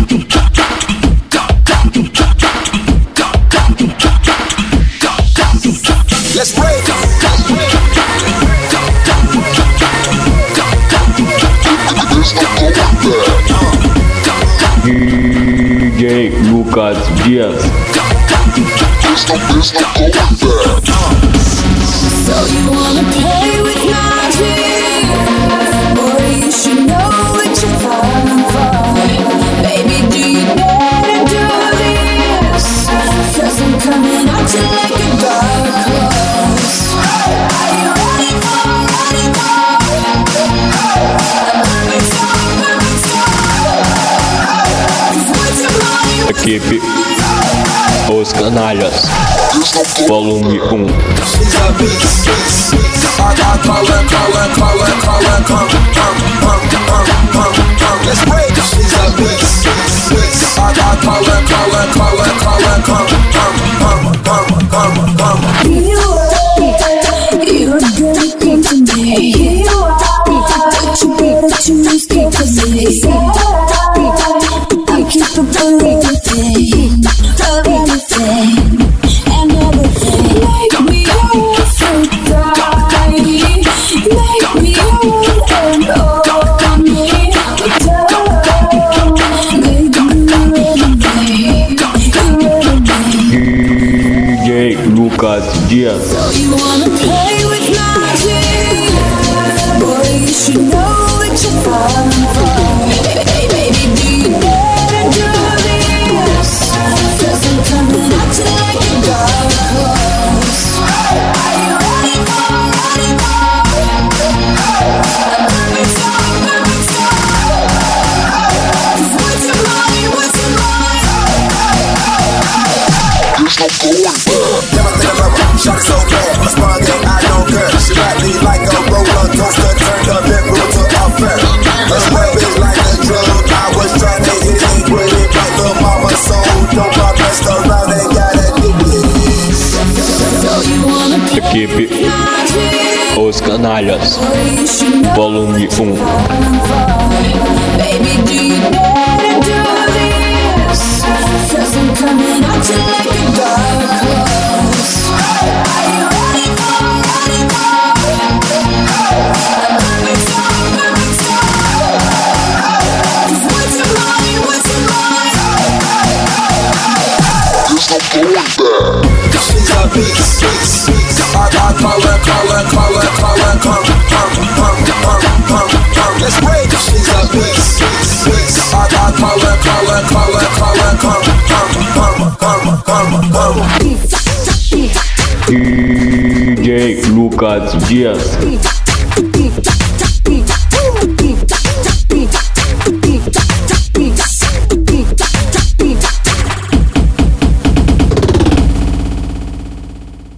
Let's break. DJ Lucas Dias. So you wanna play with magic? Boy, you should know what you're falling for. Baby, do you dare to do this? 'Cause I'm coming at you like a dark horse. Are you ready for Equipe Os Canalhas, volume 1. Let's break. You're a good thing to me. You are, but you better choose carefully. I keep up with everything, and everything. Make me your so die. Make me your and on me. DJ Lucas Dias. So you wanna play with magic? Boy, you should know what you're falling for. Baby, do you dare to do this? 'Cause I'm coming at you like a dark horse. Are you ready for? Shot so bad, respond that I don't care. She ride me like a roller coaster, turned up and blew to a fair. Let's rap it like a drug. I was trying to hit it with it, but the mama sold dope. I messed around and got addicted. So you wanna play Equipe with magic? Os Canalhas, Boy, you should know volume 1. Baby, do you dare to do this? 'Cause I'm coming at you like a dark horse. Are you ready for? 'Cause what's your mind? She's a beast. I call her, let's break. She's a beast. I call her, DJ Lucas Dias.